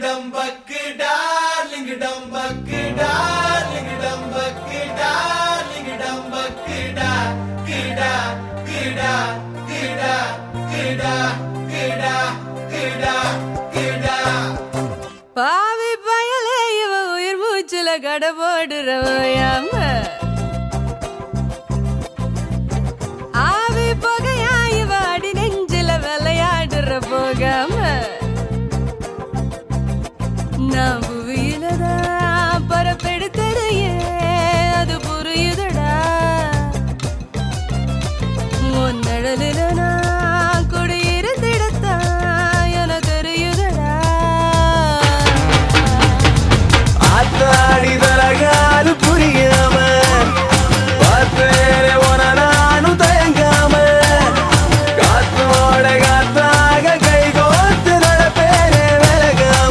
dumbuck, darling dumbuck, darling dumbuck, darling dumbuck, da, kida, kida, kida, kida, kida, kida, kida. பாவி பயலே இவ உயிர் மூச்சுல கடபோடுறவையாம ஆவி புகையா இவ அடி நெஞ்சில விளையாடுற போகாம நான் புவியிலதான் பரப்பெடுத்ததையே அது புரியுதடா உன் நிழலில நான் குடியிருந்திடத்தான் என தெரியுதடா ஆத்தாடி தலகாலு புரியாம பார்த்தேனே உன நானும் தயங்காம காத்தோட காத்தாக கை கோத்து நடப்பேனே விலகாம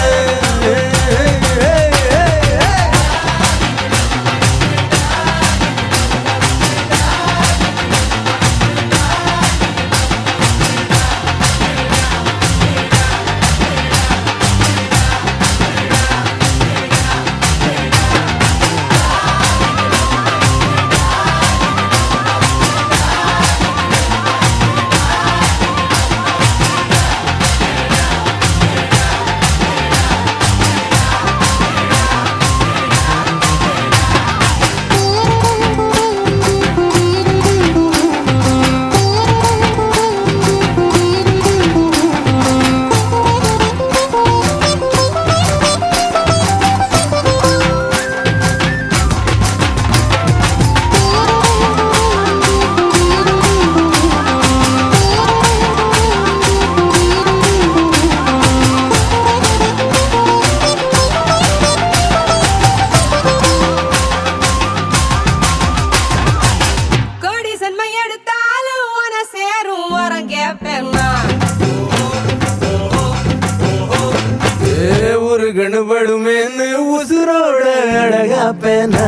ஒரு கணுபடுமேன்னு உசுரோட அழகா பேனா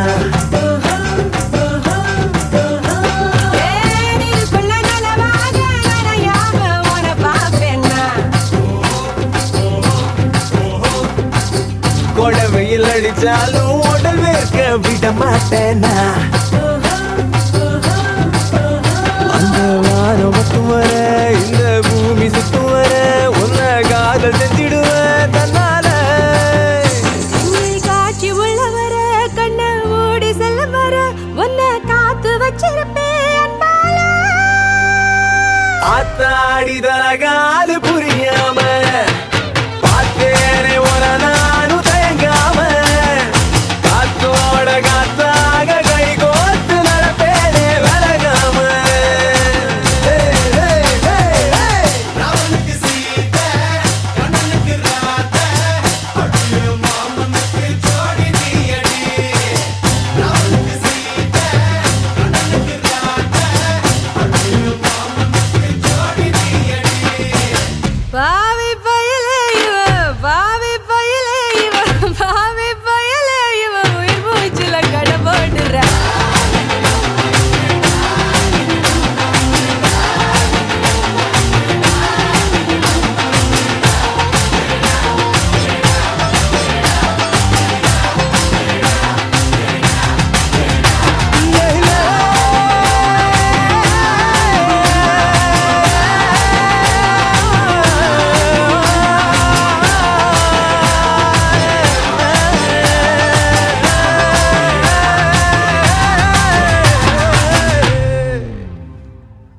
கொடை வெயில் அடிச்சாலும் உடல் வேர்க்க விட மாட்டேனா அந்த வாரம் மட்டும் வர இந்த பூமி சுத்தும் வர உன்னை காதல் செஞ்சிடு